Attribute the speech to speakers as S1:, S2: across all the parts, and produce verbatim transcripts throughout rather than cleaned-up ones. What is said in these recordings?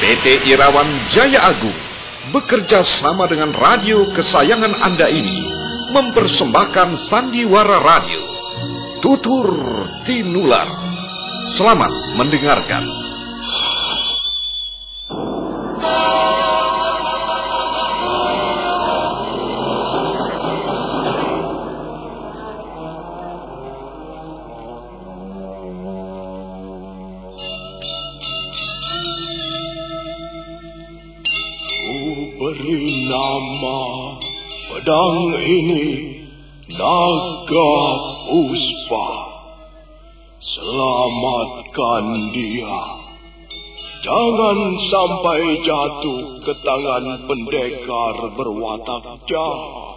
S1: P T Irawan Jaya Agung bekerja sama dengan radio kesayangan Anda ini mempersembahkan sandiwara radio Tutur Tinular. Selamat mendengarkan.
S2: Beri nama pedang ini Naga Puspa. Selamatkan dia. Jangan sampai jatuh ke tangan pendekar berwatak jahat.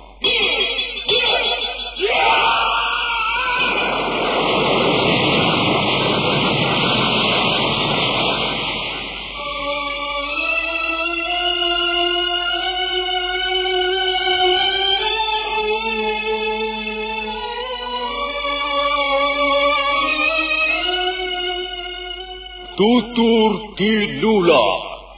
S2: Tutur Tinular.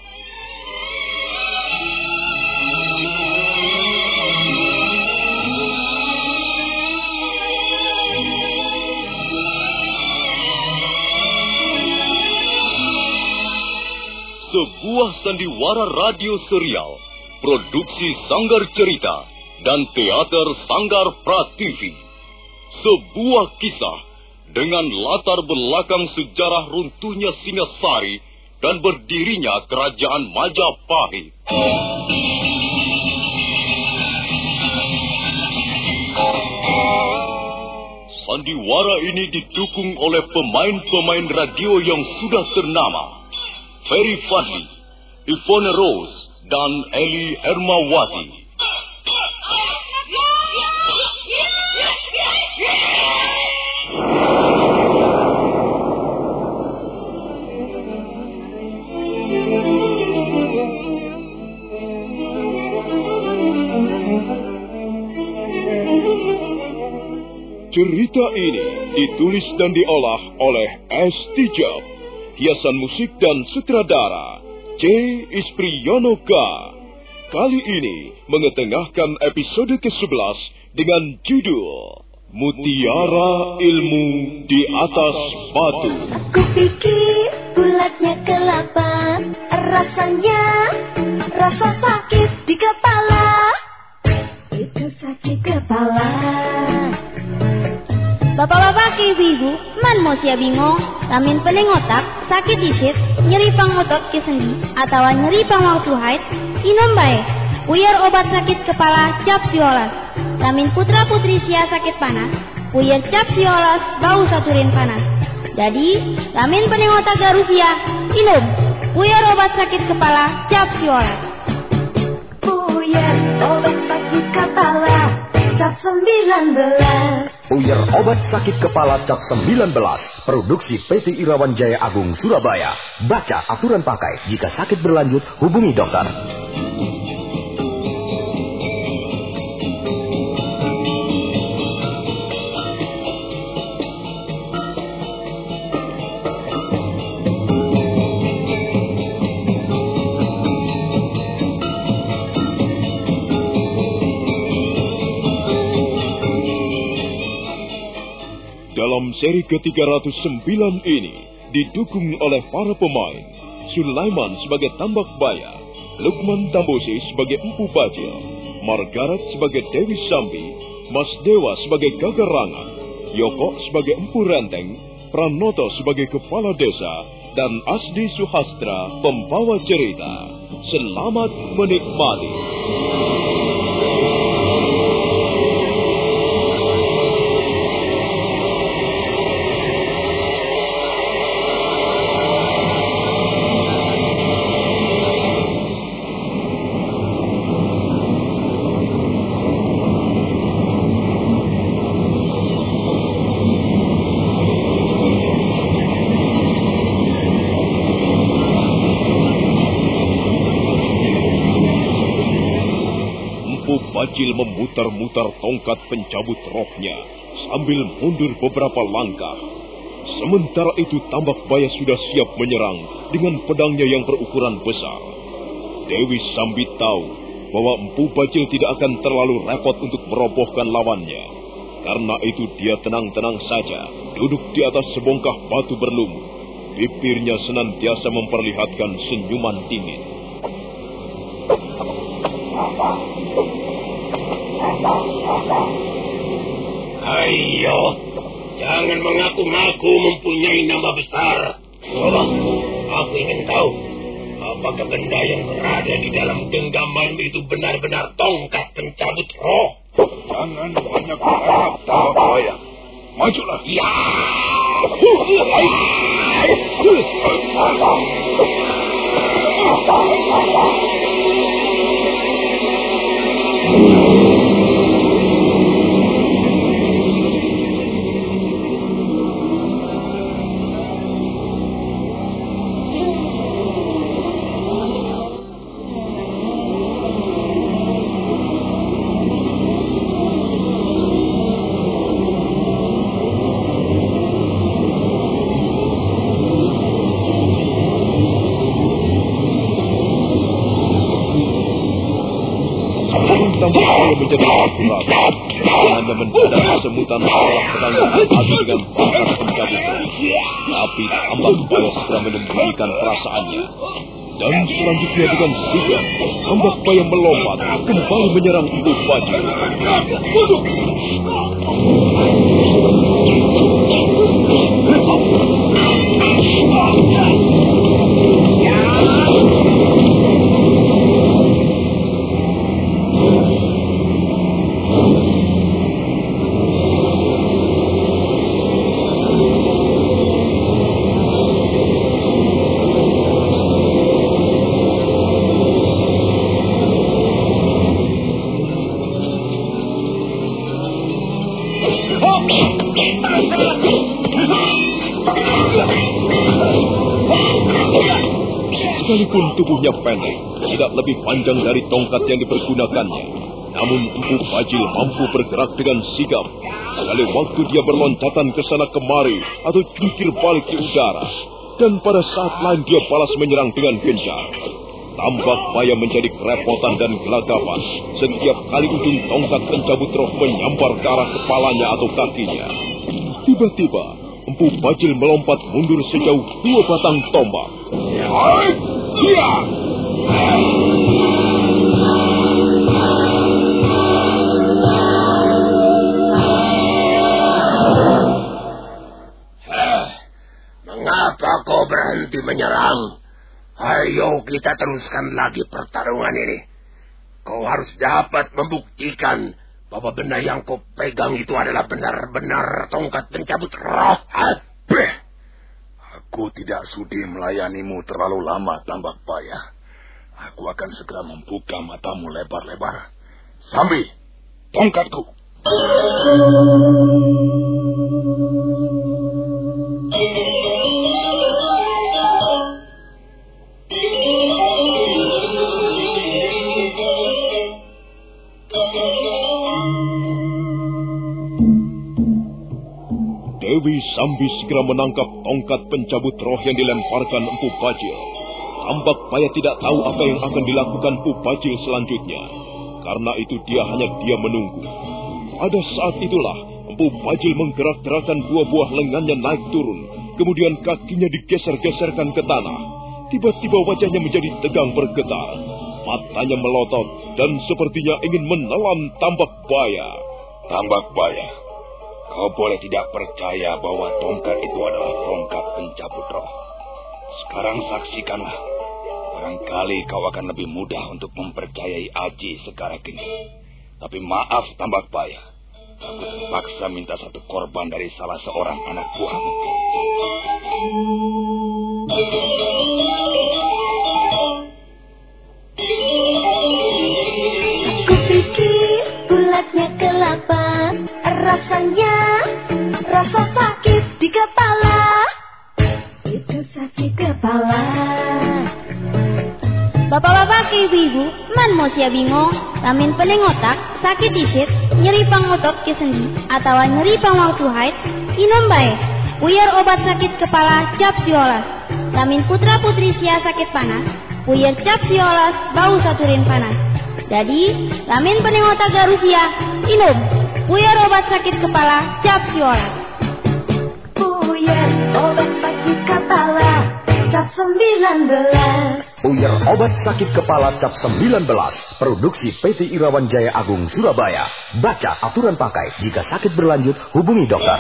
S2: Sebuah sandiwara radio serial, produksi Sanggar Cerita dan Teater Sanggar Prativi. Sebuah kisah dengan latar belakang sejarah runtuhnya Singasari dan berdirinya Kerajaan Majapahit. Sandiwara ini didukung oleh pemain-pemain radio yang sudah ternama, Ferry Fadli, Ivone Rose, dan Eli Hermawati. Cerita ini ditulis dan diolah oleh S. Tijab, hiasan musik dan sutradara C. Ispriyonoka. Kali ini mengetengahkan episode kesebelas dengan judul Mutiara Ilmu di Atas Batu.
S3: Aku pikir bulatnya kelapa, rasanya rasa sakit di kepala. Itu sakit kepala.
S4: Bapak-bapak, ibu-ibu, man mau sia bingung, lamin pening otak, sakit disit, nyeri pang otot ke sendi, atau nyeri pang waktu haid, inom bae. Uyar obat sakit kepala cap siolas. Lamin putra putri sia sakit panas, uyar cap siolas bau saturin panas. Jadi, lamin pening otak garusia, inom. Uyar obat sakit kepala cap siolas.
S3: Uyar obat sakit kepala cap sembilan belas.
S5: Uyar obat sakit kepala cap sembilan belas. Produksi P T Irawan Jaya Agung Surabaya. Baca aturan pakai. Jika sakit berlanjut, hubungi dokter.
S2: Dalam seri ke tiga ratus sembilan ini didukung oleh para pemain Sulaiman sebagai Tambak Baya, Lukman Tambosi sebagai Empu Bajil, Margaret sebagai Dewi Sambi, Mas Dewa sebagai Gagarangan, Yoko sebagai Empu Renteng, Pranoto sebagai Kepala Desa, dan Asdi Suhastra pembawa cerita. Selamat menikmati. Bajil memutar-mutar tongkat pencabut rohnya sambil mundur beberapa langkah. Sementara itu Tambak Baya sudah siap menyerang dengan pedangnya yang berukuran besar. Dewi Sambi tahu bahwa Empu Bajil tidak akan terlalu repot untuk merobohkan lawannya. Karena itu dia tenang-tenang saja duduk di atas sebongkah batu berlumur. Bibirnya senantiasa memperlihatkan senyuman dingin.
S6: Ayo, jangan mengaku-ngaku mempunyai nama besar. Coba, aku ingin tahu, apakah benda yang berada di dalam genggaman itu benar-benar tongkat pencabut roh?
S7: Jangan banyak berharap, Tambak Baya. Majulah.
S6: Ya.
S2: Tambak Baya menjadi ragu-ragu. Hanya mendadak kesemutan seorang pedangnya beradu dengan tongkat pencabut roh. Tapi Tambak Baya segera menyembunyikan perasaannya. Dan selanjutnya dengan sigap, Tambak Baya melompat kembali menyerang Empu Bajil. Sekalipun tubuhnya pendek, tidak lebih panjang dari tongkat yang dipergunakannya, namun Empu Bajil mampu bergerak dengan sigap. Sekali waktu dia berloncatan ke sana kemari atau jungkir balik di udara, dan pada saat lain dia balas menyerang dengan gencar. Tambak Baya menjadi kerepotan dan gelagapan setiap kali ujung tongkat pencabut roh menyambar ke arah kepalanya atau kakinya. Tiba-tiba Empu Bajil melompat mundur sejauh dua batang tombak.
S7: Iya.
S6: Mengapa kau berhenti menyerang? Ayo kita teruskan lagi pertarungan ini. Kau harus dapat membuktikan bahwa benda yang kau pegang itu adalah benar-benar tongkat pencabut roh.
S7: Beh, aku tidak sudi melayanimu terlalu lama, Tambak Baya. Aku akan segera membuka matamu lebar-lebar. Sambi, tongkatku.
S2: Dewi Sambi segera menangkap tongkat pencabut roh yang dilemparkan Empu Bajil. Tambak Baya tidak tahu apa yang akan dilakukan Empu Bajil selanjutnya. Karena itu dia hanya diam menunggu. Pada saat itulah Empu Bajil menggerak-gerakkan dua buah lengannya naik turun. Kemudian kakinya digeser-geserkan ke tanah. Tiba-tiba wajahnya menjadi tegang bergetar. Matanya melotot dan sepertinya ingin menelan Tambak Baya.
S7: Tambak Baya, kau boleh tidak percaya bahwa tongkat itu adalah tongkat pencabut roh. Sekarang saksikanlah. Barangkali kau akan lebih mudah untuk mempercayai Aji sekarang ini. Tapi maaf Tambak Baya, aku terpaksa minta satu korban dari salah seorang anak buahmu.
S3: Kupikir bulatnya kelapa, rasanya rasa sakit di kepala. Itu sakit kepala.
S4: Bapak-bapak, ibu-ibu, man mau sia bingung, lamin pening otak, sakit isit, nyeri pang otot ke sendi, atau nyeri pang waktu haid, inom bae. puyer obat sakit kepala cap siolas. Lamin putra putri sia sakit panas, puyer cap siolas bau saturin panas. Jadi, lamin penengota garusia, inum, puyer obat sakit kepala cap siolas.
S3: Puyer obat sakit kepala cap sembilan belas.
S5: Puyer obat sakit kepala cap sembilan belas. Produksi P T Irawan Jaya Agung Surabaya. Baca aturan pakai. Jika sakit berlanjut, hubungi dokter.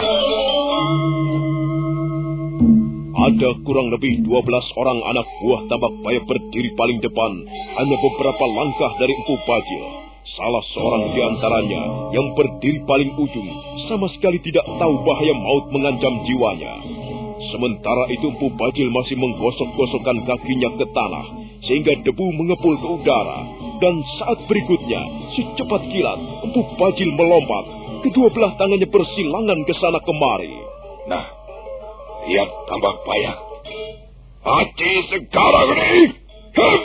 S2: Ada kurang lebih dua belas orang anak buah Tambak Baya berdiri paling depan, hanya beberapa langkah dari Empu Bajil. Salah seorang di antaranya yang berdiri paling ujung sama sekali tidak tahu bahaya maut mengancam jiwanya. Sementara itu Empu Bajil masih menggosok-gosokkan kakinya ke tanah sehingga debu mengepul ke udara. Dan saat berikutnya, secepat kilat, Empu Bajil melompat. Kedua belah tangannya bersilangan ke sana kemari.
S7: Nah, lihat Tambak Baya. Mati sekarang ini. Hup!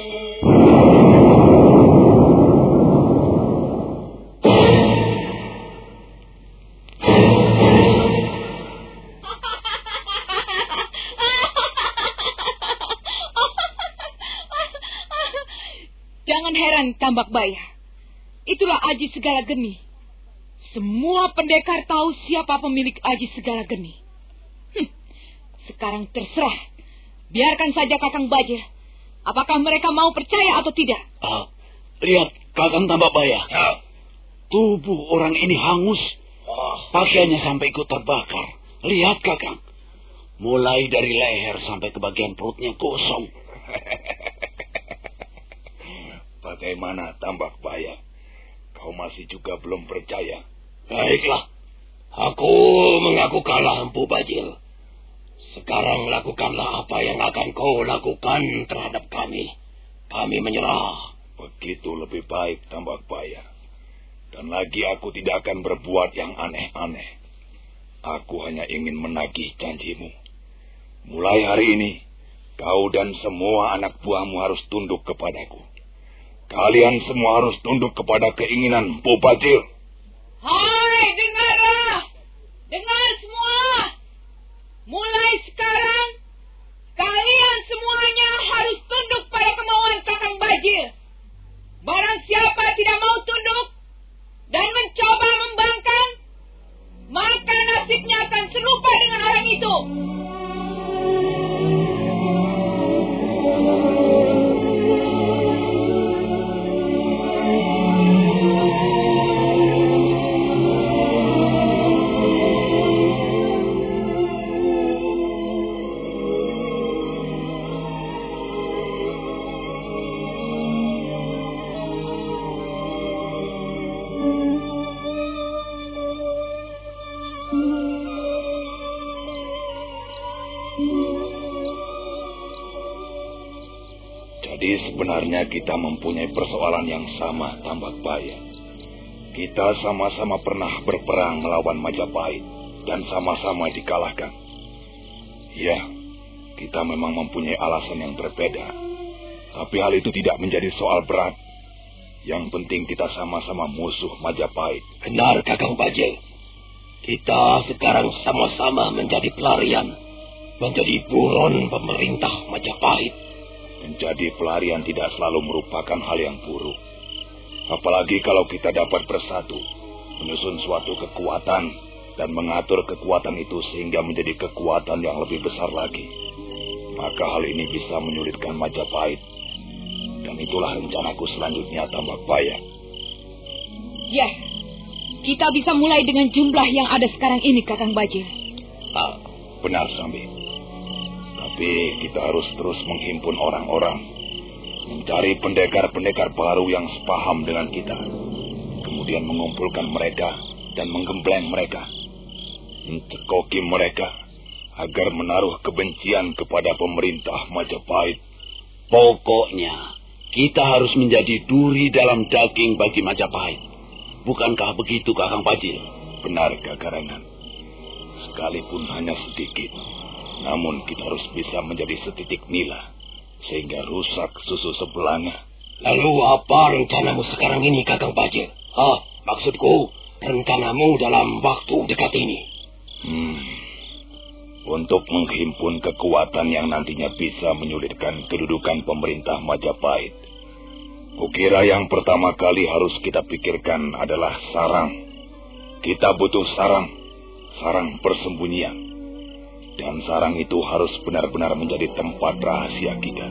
S8: Jangan heran, Tambak Baya. Itulah Aji Segala Geni. Semua pendekar tahu siapa pemilik Aji Segala Geni. Hm, sekarang terserah. Biarkan saja Kakang Bajil. Apakah mereka mau percaya atau tidak?
S9: Ah, lihat, Kakang Tambak Baya.
S7: Ya.
S9: Tubuh orang ini hangus. Pakaiannya sampai ikut terbakar. Lihat, Kakang. Mulai dari leher sampai ke bagian perutnya kosong.
S7: Bagaimana Tambak Baya? Kau masih juga belum percaya?
S6: Baiklah, aku mengaku kalah, Empu Bajil. Sekarang lakukanlah apa yang akan kau lakukan terhadap kami. Kami menyerah.
S7: Begitu lebih baik, Tambak Baya. Dan lagi aku tidak akan berbuat yang aneh-aneh. Aku hanya ingin menagih janjimu. Mulai hari ini, kau dan semua anak buahmu harus tunduk kepadaku. Kalian semua harus tunduk kepada keinginan Empu Bajil.
S8: Hai, dengarlah. Dengar semua. Mulai sekarang, kalian semuanya harus tunduk pada kemauan Kakang Bajil. Barang siapa tidak mau tunduk dan mencoba membangkang, maka nasibnya akan serupa dengan orang itu.
S7: Jadi sebenarnya kita mempunyai persoalan yang sama, Tambak Baya. Kita sama-sama pernah berperang melawan Majapahit dan sama-sama dikalahkan. Ya, kita memang mempunyai alasan yang berbeda. Tapi hal itu tidak menjadi soal berat. Yang penting kita sama-sama musuh Majapahit.
S6: Benar, Kakang Bajil. Kita sekarang sama-sama menjadi pelarian. Menjadi buron pemerintah Majapahit.
S7: Menjadi pelarian tidak selalu merupakan hal yang buruk. Apalagi kalau kita dapat bersatu, menyusun suatu kekuatan, dan mengatur kekuatan itu sehingga menjadi kekuatan yang lebih besar lagi. Maka hal ini bisa menyulitkan Majapahit. Dan itulah rencanaku selanjutnya, Tambak Baya.
S8: Ya, kita bisa mulai dengan jumlah yang ada sekarang ini, Kakang Bajil.
S7: Ah, benar, Sambi. Tapi kita harus terus menghimpun orang-orang, mencari pendekar-pendekar baru yang sepaham dengan kita, kemudian mengumpulkan mereka dan menggembleng mereka, mencekoki mereka agar menaruh kebencian kepada pemerintah Majapahit.
S9: Pokoknya, kita harus menjadi duri dalam daging bagi Majapahit. Bukankah begitu, Kakang Bajil?
S7: Benar, Kakarangan. Sekalipun hanya sedikit, namun kita harus bisa menjadi setitik nila, sehingga rusak susu sebelanga.
S6: Lalu apa rencanamu sekarang ini, Kakang Bajil? Ah, maksudku, rencanamu dalam waktu dekat ini.
S7: Hmm, untuk menghimpun kekuatan yang nantinya bisa menyulitkan kedudukan pemerintah Majapahit. Kukira yang pertama kali harus kita pikirkan adalah sarang. Kita butuh sarang, sarang persembunyian. Dan sarang itu harus benar-benar menjadi tempat rahasia kita.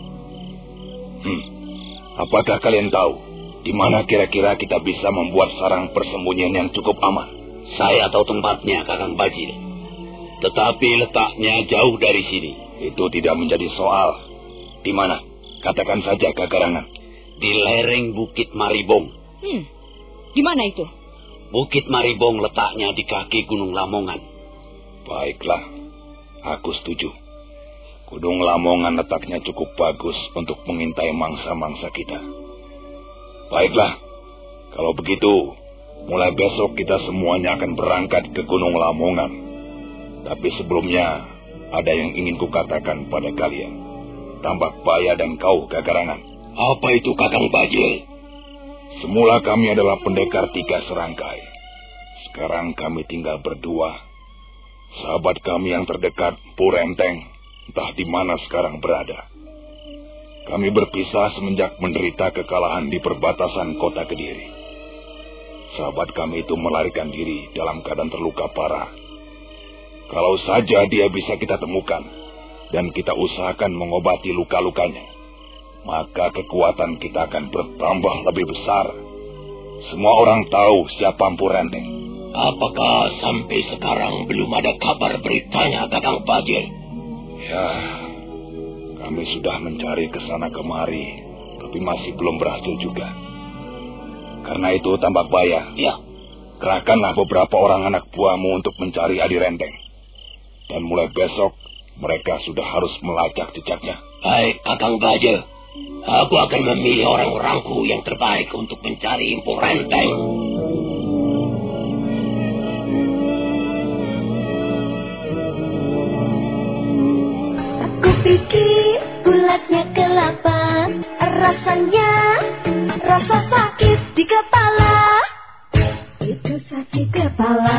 S7: Hmm, apakah kalian tahu di mana kira-kira kita bisa membuat sarang persembunyian yang cukup aman?
S9: Saya tahu tempatnya, Kakang Bajil. Tetapi letaknya jauh dari sini.
S7: Itu tidak menjadi soal. Di mana? Katakan saja, Kakarangan.
S9: Di lereng Bukit Maribong.
S8: Hmm, di mana itu?
S9: Bukit Maribong letaknya di kaki Gunung Lamongan.
S7: Baiklah, aku setuju. Gunung Lamongan letaknya cukup bagus untuk mengintai mangsa-mangsa kita. Baiklah, kalau begitu, mulai besok kita semuanya akan berangkat ke Gunung Lamongan. Tapi sebelumnya, ada yang ingin kukatakan pada kalian. Tambak Baya dan kau, Kakarangan.
S9: Apa itu, Kakang Bajil?
S7: Semula kami adalah pendekar tiga serangkai. Sekarang kami tinggal berdua. Sahabat kami yang terdekat, Purenteng, entah di mana sekarang berada. Kami berpisah semenjak menderita kekalahan di perbatasan kota Kediri. Sahabat kami itu melarikan diri dalam keadaan terluka parah. Kalau saja dia bisa kita temukan, dan kita usahakan mengobati luka-lukanya, maka kekuatan kita akan bertambah lebih besar. Semua orang tahu siapa Empu Renteng.
S9: Apakah sampai sekarang belum ada kabar beritanya, Kakang Bajil?
S7: Ya, kami sudah mencari ke sana kemari, tapi masih belum berhasil juga. Karena itu, Tambak Baya,
S9: ya,
S7: kerahkanlah beberapa orang anak buahmu untuk mencari Adi Renteng. Dan mulai besok, mereka sudah harus melacak jejaknya.
S9: Baik, Kakang Bajil. Aku akan memilih orang-orangku yang terbaik untuk mencari Empu Renteng.
S3: Aku pikir bulatnya kelapa, rasanya rasa sakit di kepala. Itu sakit kepala.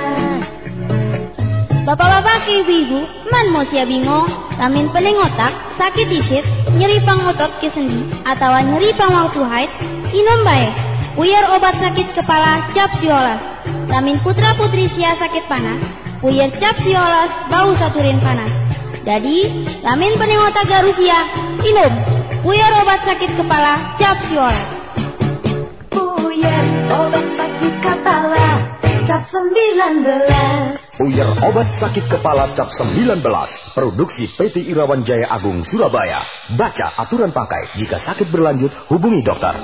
S4: Bapak-bapak, ibu-ibu, man mau sia bingung, lamin pening otak, sakit disit, nyeri pang otot ke sendi, atau nyeri pang waktu haid, inom bae. Puyar obat sakit kepala cap siolas. Lamin putra putri sia sakit panas, puyar cap siolas bau saturin panas. Jadi, lamin pening otak garusia, inom. Puyar obat sakit kepala cap siolas.
S3: Puyar obat sakit kepala cap sembilan belas.
S5: Puyar obat sakit kepala cap sembilan belas. Produksi P T Irawan Jaya Agung Surabaya. Baca aturan pakai. Jika sakit berlanjut, hubungi dokter.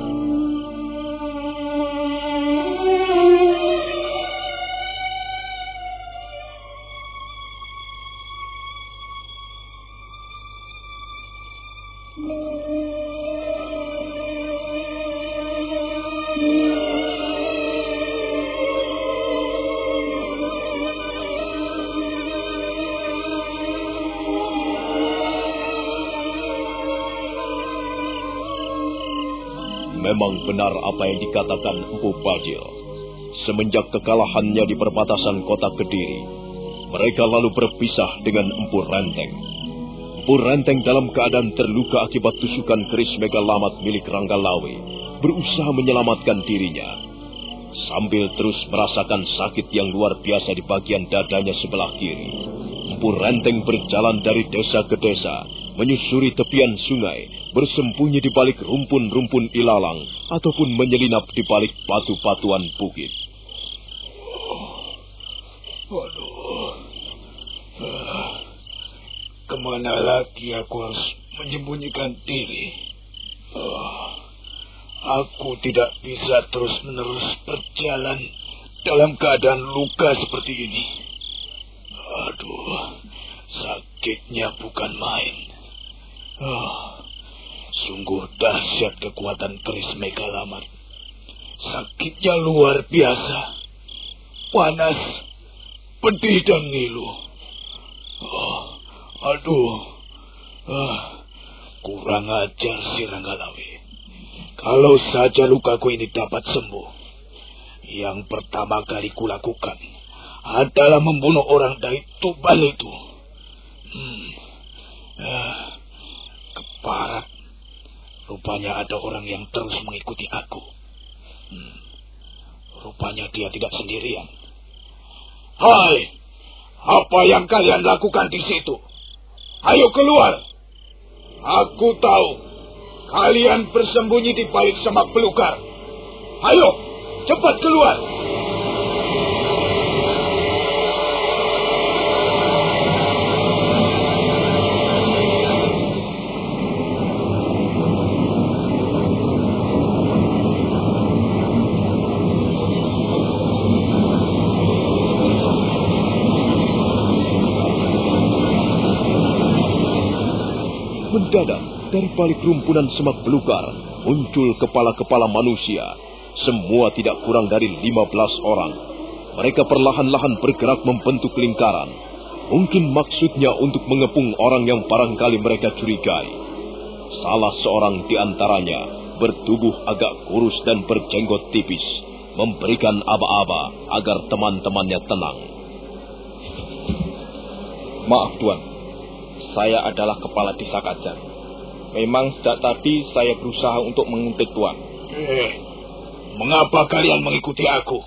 S2: Memang benar apa yang dikatakan Empu Bajil. Semenjak kekalahannya di perbatasan kota Kediri, mereka lalu berpisah dengan Empu Renteng. Empu Renteng dalam keadaan terluka akibat tusukan keris Megalamat milik Ranggalawe, berusaha menyelamatkan dirinya. Sambil terus merasakan sakit yang luar biasa di bagian dadanya sebelah kiri, Empu Renteng berjalan dari desa ke desa, menyusuri tepian sungai, bersembunyi di balik rumpun-rumpun ilalang, ataupun menyelinap di balik batu-batuan bukit.
S6: Oh, aduh, ah, kemana lagi aku harus menyembunyikan diri? Oh, aku tidak bisa terus-menerus berjalan dalam keadaan luka seperti ini. Aduh, sakitnya bukan main. Oh, sungguh dahsyat kekuatan keris Megalamat. Sakitnya luar biasa. Panas, pedih dan ngilu. Oh, aduh. Ah, kurang ajar si Ranggalawe. Kalau saja lukaku ini dapat sembuh. Yang pertama kali kulakukan
S9: adalah membunuh orang dari Tuban itu. Hmm. Eh, keparat. Rupanya ada orang yang terus mengikuti aku. Hmm. Rupanya dia tidak sendirian. Hai, apa yang kalian lakukan di situ? Ayo keluar. Aku tahu kalian bersembunyi di balik semak belukar. Ayo, cepat keluar.
S2: Mendadak, dari balik rumpunan semak belukar, muncul kepala-kepala manusia. Semua tidak kurang dari lima belas orang. Mereka perlahan-lahan bergerak membentuk lingkaran. Mungkin maksudnya untuk mengepung orang yang barangkali mereka curigai. Salah seorang di antaranya bertubuh agak kurus dan berjenggot tipis, memberikan aba-aba agar teman-temannya tenang.
S10: Maaf, Tuan. Saya adalah kepala desa Kajar. Memang sejak tadi saya berusaha untuk menguntit Tuan.
S9: Eh, mengapa kalian mengikuti aku?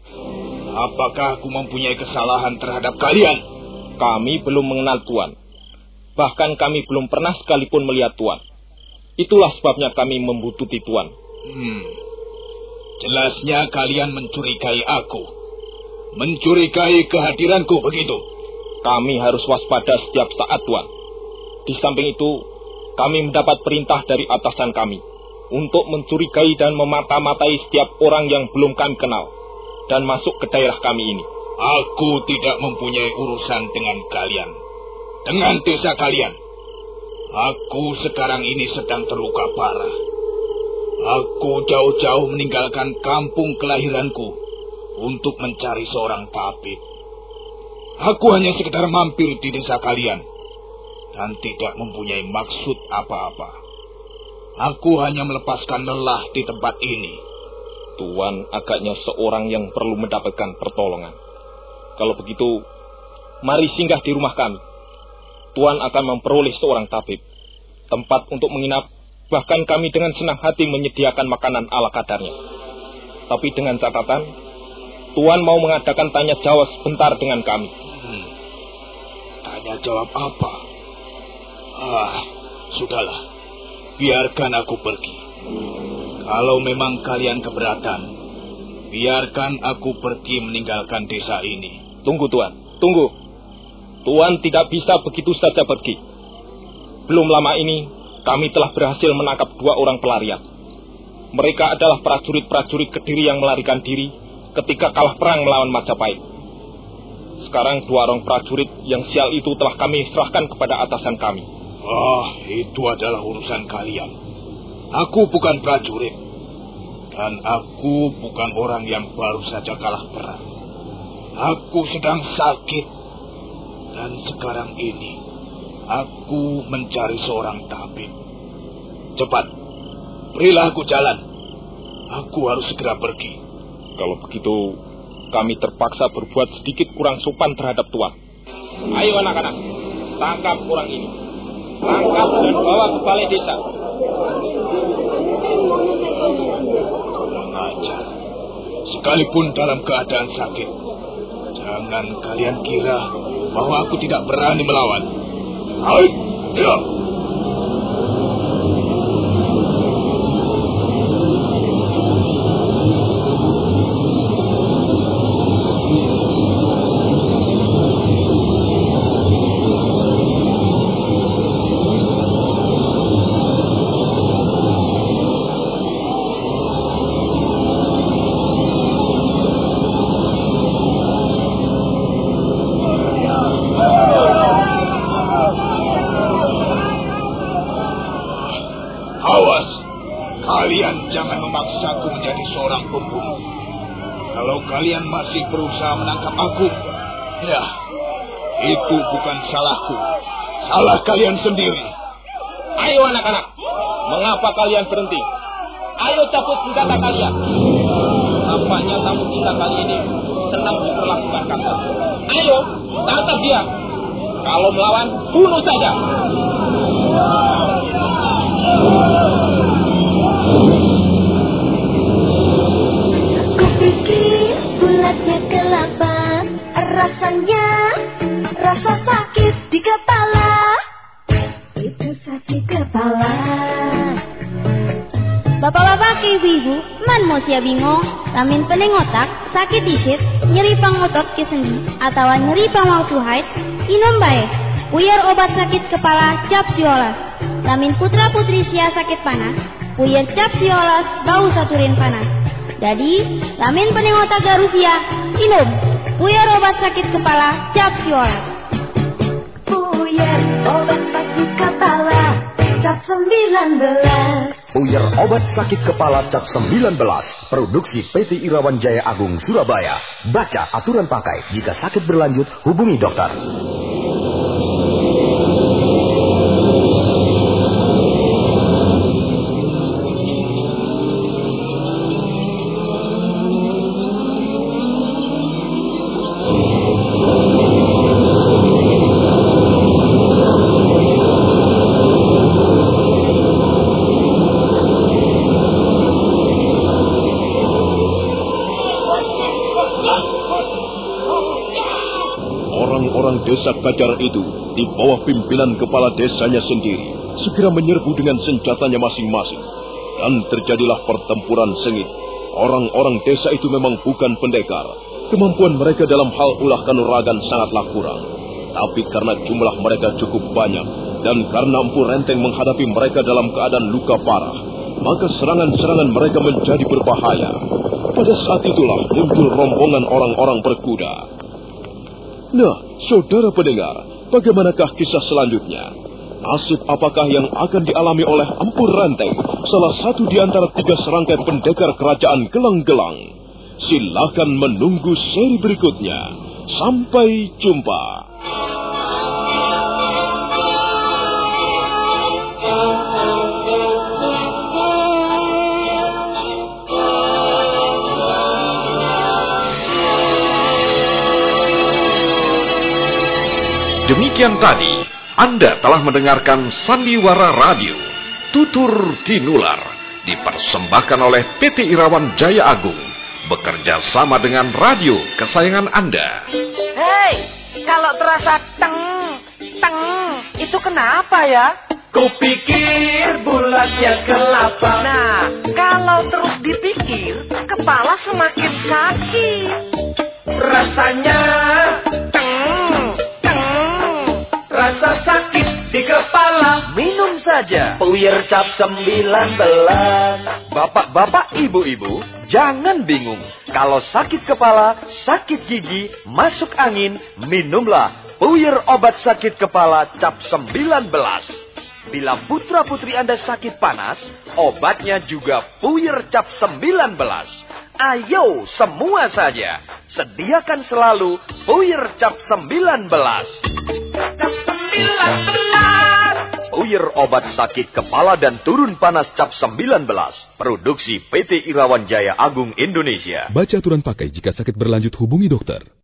S9: Apakah aku mempunyai kesalahan terhadap kalian?
S10: Kami belum mengenal Tuan. Bahkan kami belum pernah sekalipun melihat Tuan. Itulah sebabnya kami membututi Tuan.
S9: Hmm. Jelasnya kalian mencurigai aku. Mencurigai kehadiranku, begitu?
S10: Kami harus waspada setiap saat, Tuan. Di samping itu, kami mendapat perintah dari atasan kami untuk mencurigai dan memata-matai setiap orang yang belum kami kenal dan masuk ke daerah kami ini.
S9: Aku tidak mempunyai urusan dengan kalian, dengan desa kalian. Aku sekarang ini sedang terluka parah. Aku jauh-jauh meninggalkan kampung kelahiranku untuk mencari seorang tabib. Aku hanya sekedar mampir di desa kalian dan tidak mempunyai maksud apa-apa. Aku hanya melepaskan lelah di tempat ini.
S10: Tuan agaknya seorang yang perlu mendapatkan pertolongan. Kalau begitu, mari singgah di rumah kami. Tuan akan memperoleh seorang tabib, tempat untuk menginap, bahkan kami dengan senang hati menyediakan makanan ala kadarnya. Tapi dengan catatan, Tuan mau mengadakan tanya jawab sebentar dengan kami.
S9: Hmm. Tanya jawab apa? Ah, sudahlah. Biarkan aku pergi. Kalau memang kalian keberatan, biarkan aku pergi meninggalkan desa ini.
S10: Tunggu, Tuan. Tunggu. Tuan tidak bisa begitu saja pergi. Belum lama ini, kami telah berhasil menangkap dua orang pelarian. Mereka adalah prajurit-prajurit Kediri yang melarikan diri ketika kalah perang melawan Majapahit. Sekarang dua orang prajurit yang sial itu telah kami serahkan kepada atasan kami.
S9: Oh, itu adalah urusan kalian. Aku bukan prajurit. Dan aku bukan orang yang baru saja kalah perang. Aku sedang sakit. Dan sekarang ini, aku mencari seorang tabib. Cepat, berilah aku jalan. Aku harus segera pergi.
S10: Kalau begitu, kami terpaksa berbuat sedikit kurang sopan terhadap Tuan. Ayo anak-anak, tangkap orang ini. Tangkap dan bawa ke balai desa.
S9: Mengajar. Sekalipun dalam keadaan sakit, jangan kalian kira bahwa aku tidak berani melawan. Ayo, ya. Jangan memaksaku menjadi seorang pembunuh. Kalau kalian masih berusaha menangkap aku, ya, itu bukan salahku. Salah kalian sendiri.
S10: Ayo anak-anak, mengapa kalian berhenti? Ayo cabut senjata kalian. Nampaknya tamu kita kali ini senang diperlakukan kasar. Ayo, tangkap dia. Kalau melawan, bunuh saja.
S3: Kupikir bulatnya kelapa, rasanya rasa sakit di kepala. Itu sakit kepala.
S4: Bapak-bapak ke ibu-ibu, man mau sia bingung, lamin pening otak, sakit disit, nyeri pang otot ke sendi, atau nyeri pang waktu haid, inom bae. Puyer obat sakit kepala cap siolas. Lamin putra putri sia sakit panas, puyer cap siolas bau saturin panas. Jadi, lamin pening otak garusia, inom. Puyer obat sakit kepala cap siolas.
S3: Puyer obat sakit kepala cap sembilan belas.
S5: Puyer obat sakit kepala cap sembilan belas. Produksi P T Irawan Jaya Agung Surabaya. Baca aturan pakai. Jika sakit berlanjut, hubungi dokter.
S2: Desa Kajar itu, di bawah pimpinan kepala desanya sendiri, segera menyerbu dengan senjatanya masing-masing. Dan terjadilah pertempuran sengit. Orang-orang desa itu memang bukan pendekar. Kemampuan mereka dalam hal ulah kanuragan sangatlah kurang. Tapi karena jumlah mereka cukup banyak, dan karena Empu Renteng menghadapi mereka dalam keadaan luka parah, maka serangan-serangan mereka menjadi berbahaya. Pada saat itulah muncul rombongan orang-orang berkuda. Nah, saudara pendengar, bagaimanakah kisah selanjutnya? Nasib apakah yang akan dialami oleh Empu Renteng, salah satu di antara tiga serangkai pendekar kerajaan Gelang-Gelang? Silakan menunggu seri berikutnya. Sampai jumpa.
S1: Demikian tadi, Anda telah mendengarkan Sandiwara Radio, Tutur Tinular, dipersembahkan oleh P T Irawan Jaya Agung, bekerja sama dengan radio kesayangan Anda.
S11: Hei, kalau terasa teng, teng, itu kenapa ya? Kupikir bulatnya kelapa. Nah, kalau terus dipikir, kepala semakin sakit. Rasanya rasa sakit di kepala. Minum saja Puyer cap sembilan belas. Bapak-bapak, ibu-ibu, jangan bingung. Kalau sakit kepala, sakit gigi, masuk angin, minumlah Puyer obat sakit kepala cap sembilan belas. Bila putra-putri Anda sakit panas, obatnya juga Puyer cap sembilan belas. Ayo semua saja, sediakan selalu Puyer cap sembilan belas. Puyer obat sakit kepala dan turun panas cap sembilan belas. Produksi P T Irawan Jaya Agung Indonesia.
S12: Baca aturan pakai. Jika sakit berlanjut hubungi dokter.